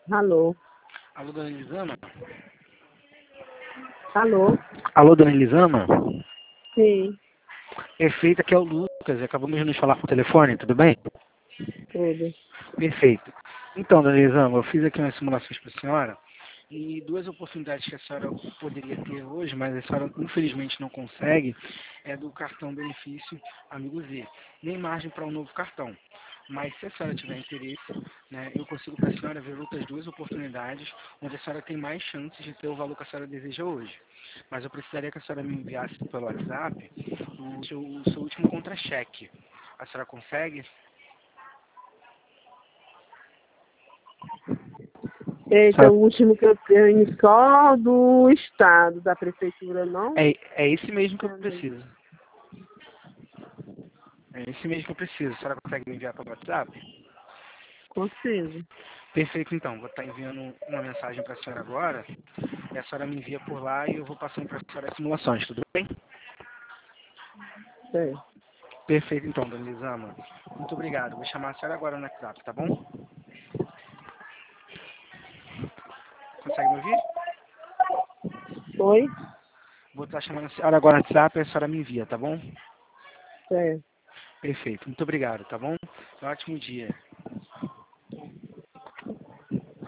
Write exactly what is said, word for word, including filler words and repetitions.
Alô? Alô, dona Elisama? Alô? Alô, dona Elisama? Sim, Perfeito, aqui é o Lucas. Acabamos de nos falar por telefone, tudo bem? tudo. Perfeito. Então, dona Elisama, eu fiz aqui umas simulações para a senhora e duas oportunidades que a senhora poderia ter hoje, mas a senhora infelizmente não consegue, é do cartão benefício Amigo Z. Nem margem para um novo cartão. Mas se a senhora tiver interesse, né, eu consigo para a senhora ver outras duas oportunidades onde a senhora tem mais chances de ter o valor que a senhora deseja hoje. Mas eu precisaria que a senhora me enviasse pelo WhatsApp o seu, o seu último contra-cheque. A senhora consegue? Eita, o último que eu tenho só do estado, da prefeitura, não? É, é esse mesmo que eu preciso. É esse mesmo que eu preciso. A senhora consegue me enviar pelo WhatsApp? Consigo. Perfeito, então. Vou estar enviando uma mensagem para a senhora agora. E a senhora me envia por lá e eu vou passando para a senhora as simulações, tudo bem? É. Perfeito, então, dona Elisama. Muito obrigado. Vou chamar a senhora agora no WhatsApp, tá bom? Consegue me ouvir? Oi? Vou estar chamando a senhora agora no WhatsApp e a senhora me envia, tá bom? É. Perfeito. Muito obrigado, tá bom? Um ótimo dia.